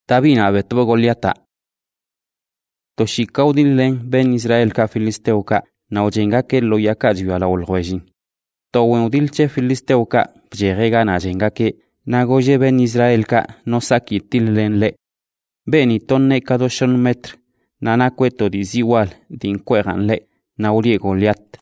Davina betbo Goliata. Toshika udinlen ben Israel ka Filisteuka na ojengake lo yakaju ala olgwejin. To udilche Filisteuka bjerega na jengake na goje ben Israel ka no saki tillen le. Beni tonne kadoshon metr na nakweto diziwal din kwegan le na urie Goliat.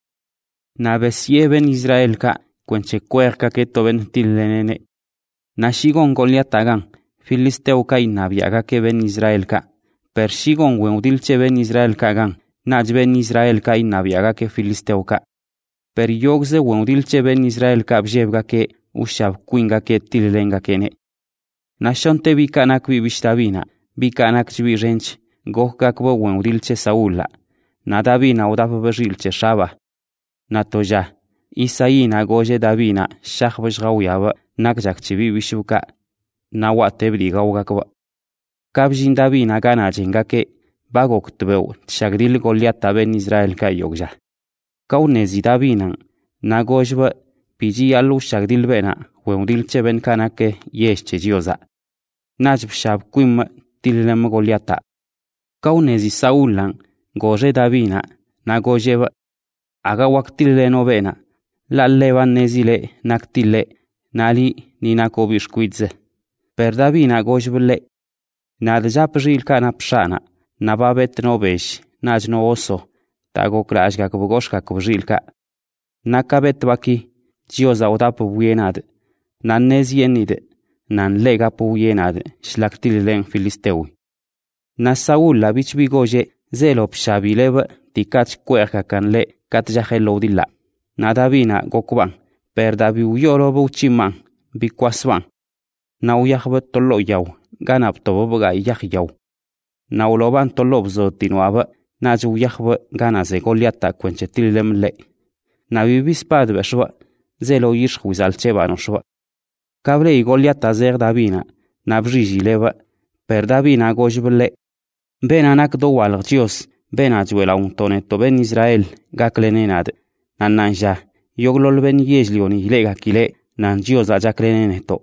Na besie ben Israel ka kwenche kwerka ke to ben tillenene. Na shigon Goliat agan Filisteuka inabiaga ke ben Israel ka. Per shigon udilche ben Israel ka gan naj ben Israel ka inabiaga ke Filisteuka. Per yogze udilche ben Israel ka bjebga ke ushab kuinga ke tillenga kene. Na shonte bikanak bibishtabina bikanak jbi rench gohkak bo udilche Saula. Na Davina udap bejilche Shaba. Na toja Isaína goje Davina shahbaj gawyaba nakjak chibi bishuka. Na watebri gawgakba. Kabjin Davina gana jengake bagok tbeu tshagril Goliata ben Israel ka yogja. Kaunezi Davinan na gojba piji alu shagril bena weudilche ben kanake yeshche jioza. Najb shab kuim tilem Goliata. Kaunezi Saulan goje Davina na gojeba aga waktile novena la levan nezile naktile nali ni nakobishkuidze. Per Davina gojble na djapjil kana pshana na babet nobesh naj no oso tago krashga kbogoshka kbjilka na kabet baki jioza odap buyenad na nezienid nan lega buyenad shlaktilen Filisteu. Na Saul la bichbigoje zelo pshabileba tikach kwerka kanle katjahelodilla. Na Davina gokban per Davi uyolo buchiman bikwasban. Na uyahbet tolo yaw ganap toboga yahyaw. Na uloban tolobzo tinuaba naj uyahba ganaze Goliata kwenchetilem le. Na bibispad beshwa zelo yishwizal chebanoshwa. Kabre Goliata zer Davina na brijileba per Davina gojble. Ben anak do walgjios ben ajuela un toneto ben Israel gaklenenad. Nananja yoglol ben yejlioni lega kile nan jioza jakleneneto.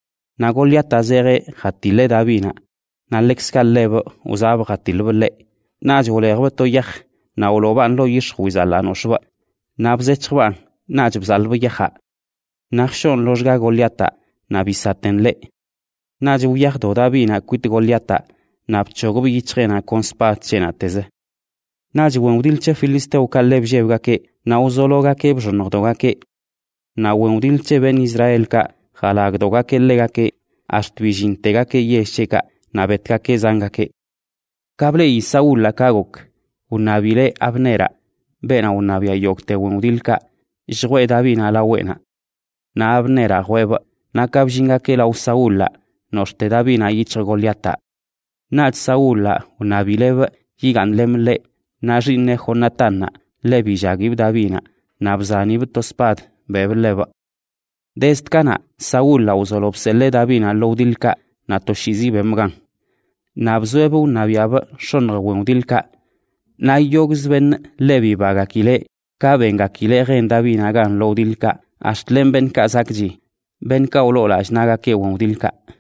Na Goliata zere hatile Davina. Na lexkaleb uzab hatilble. Na jolegbe to yah. Na uloban lo yishwizalanoshwa. Na bzechban na jbzalbe yaha. Na shon lojga Goliata na bisatenle. Na juyah do Davina kuit Goliata. Na bchogobi yichena konspat chena teze. Na jwendilche Filisteu kaleb jebga ke na uzologa ke bjonogdoga ke. Na wendilche ben Israel ka halagdoga ke lega ke ashtwijintega ke yesheka na betka ke zanga ke. Kable y Saul la kagok unabile Abnera bena unabia yokte wendilka jwe Davina la wena. Na Abnera hueva na kabjinga ke la Saul la noste Davina yichre Goliata. Na Saul la unabileba yigan lemle na jinne Jonatana lebi jagib Davina na bzanib tospad bebleba. Destkana Saul la uzolopsele Davina lodilka na toshizi bemgan. Na bzuebu nabiaba shonga wendilka. Na yogsben lebi bagakile ka bengakile gen Davina gan lodilka ashtlen ben kazakji ben kaulola naga ke wendilka.